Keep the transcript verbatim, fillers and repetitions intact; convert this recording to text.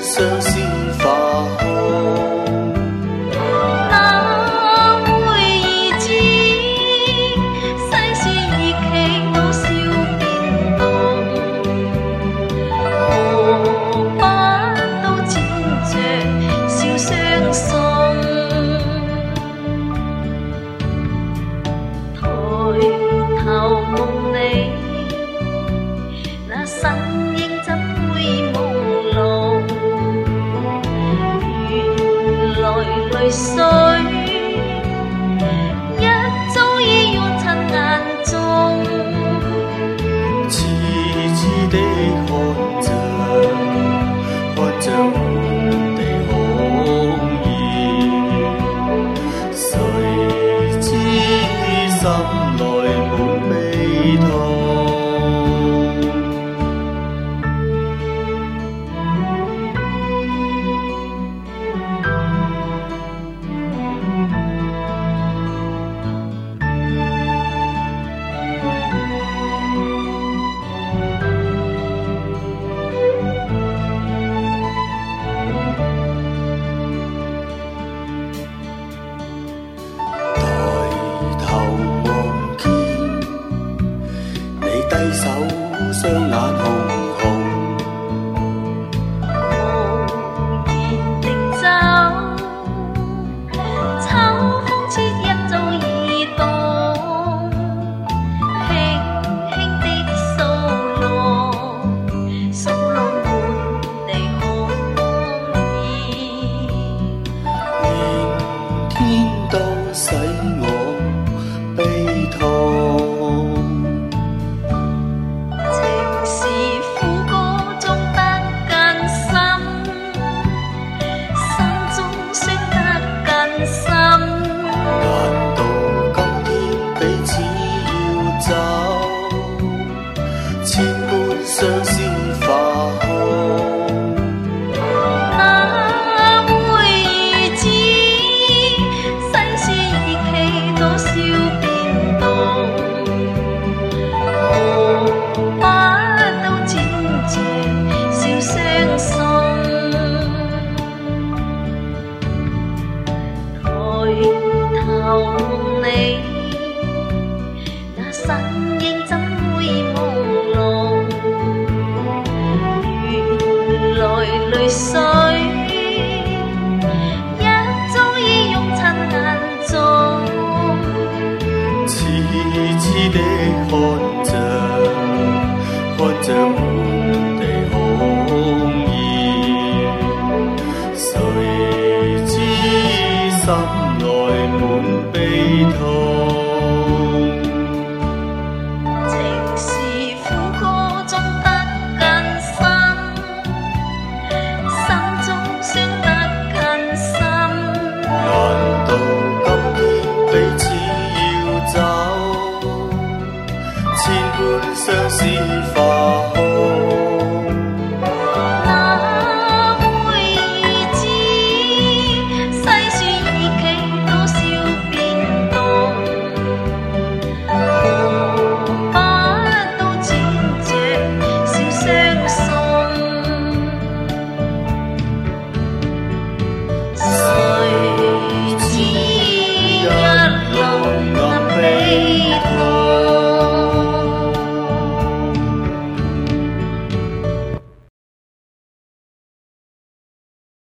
相思化空。 泪水一早已用尘眼中， 痴痴地看着，看着滿地紅葉，誰知心內滿悲痛。低手雙眼紅紅， 無言地走，秋風切一早已動，輕輕的掃落，掃落滿地紅葉， 連天都使我悲痛。千般相思化空， 哪會如此？世事易期多少變動，何不都展謝笑相送？抬頭望你，那身影怎會朦朧？淚水一早已用塵眼中， 痴痴地看着，看着滿地紅葉，誰知心